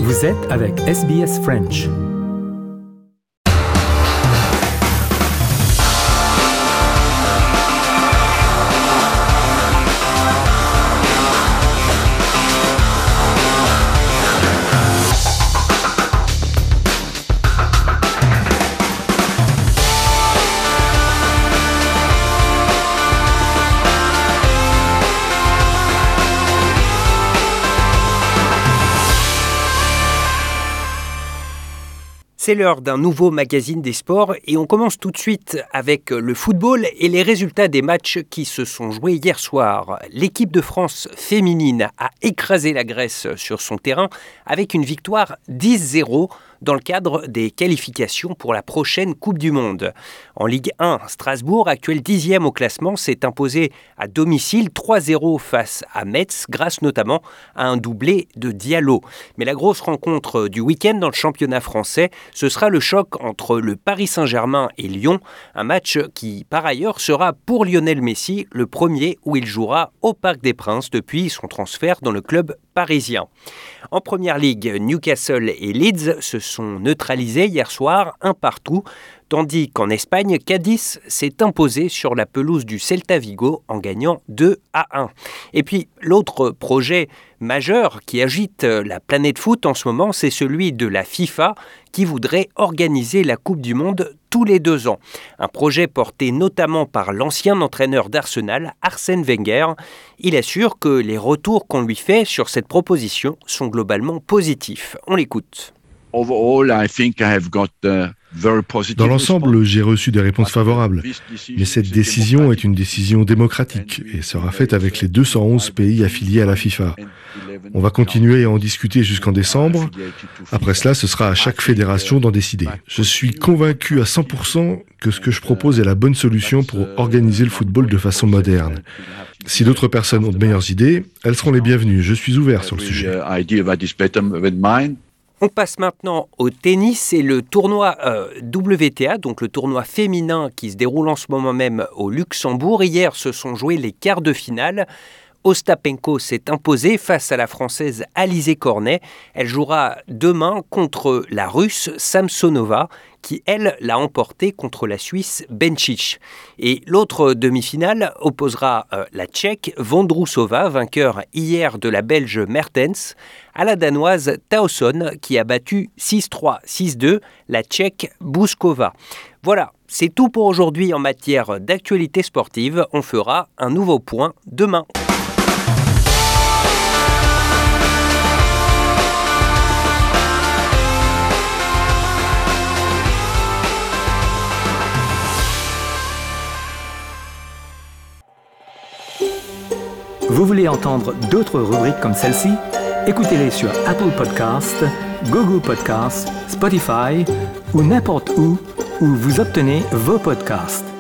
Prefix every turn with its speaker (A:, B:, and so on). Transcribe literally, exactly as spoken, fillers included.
A: Vous êtes avec S B S French.
B: C'est l'heure d'un nouveau magazine des sports et on commence tout de suite avec le football et les résultats des matchs qui se sont joués hier soir. L'équipe de France féminine a écrasé la Grèce sur son terrain avec une victoire dix zéro dans le cadre des qualifications pour la prochaine Coupe du Monde. En Ligue un, Strasbourg, actuel dixième au classement, s'est imposé à domicile trois zéro face à Metz, grâce notamment à un doublé de Diallo. Mais la grosse rencontre du week-end dans le championnat français, ce sera le choc entre le Paris Saint-Germain et Lyon, un match qui, par ailleurs, sera pour Lionel Messi le premier où il jouera au Parc des Princes depuis son transfert dans le club parisien. En première ligue, Newcastle et Leeds se sont neutralisés hier soir, un partout, tandis qu'en Espagne, Cadiz s'est imposé sur la pelouse du Celta Vigo en gagnant deux à un. Et puis, l'autre projet majeur qui agite la planète foot en ce moment, c'est celui de la FIFA qui voudrait organiser la Coupe du Monde tous les deux ans. Un projet porté notamment par l'ancien entraîneur d'Arsenal, Arsène Wenger. Il assure que les retours qu'on lui fait sur cette proposition sont globalement positifs. On l'écoute.
C: Overall, I think I have got uh...
D: Dans l'ensemble, j'ai reçu des réponses favorables, mais cette décision est une décision démocratique et sera faite avec les deux cent onze pays affiliés à la FIFA. On va continuer à en discuter jusqu'en décembre. Après cela, ce sera à chaque fédération d'en décider. Je suis convaincu à cent pour cent que ce que je propose est la bonne solution pour organiser le football de façon moderne. Si d'autres personnes ont de meilleures idées, elles seront les bienvenues. Je suis ouvert sur le sujet.
B: On passe maintenant au tennis et le tournoi euh, W T A, donc le tournoi féminin qui se déroule en ce moment même au Luxembourg. Hier se sont joués les quarts de finale. Ostapenko s'est imposée face à la Française Alizé Cornet. Elle jouera demain contre la Russe Samsonova, qui, elle, l'a emportée contre la Suisse Bencic. Et l'autre demi-finale opposera euh, la Tchèque Vondrousova, vainqueur hier de la Belge Mertens, à la Danoise Tauson, qui a battu six trois, six deux la Tchèque Bouskova. Voilà, c'est tout pour aujourd'hui en matière d'actualité sportive. On fera un nouveau point demain.
A: Vous voulez entendre d'autres rubriques comme celle-ci? Écoutez-les sur Apple Podcasts, Google Podcasts, Spotify ou n'importe où où vous obtenez vos podcasts.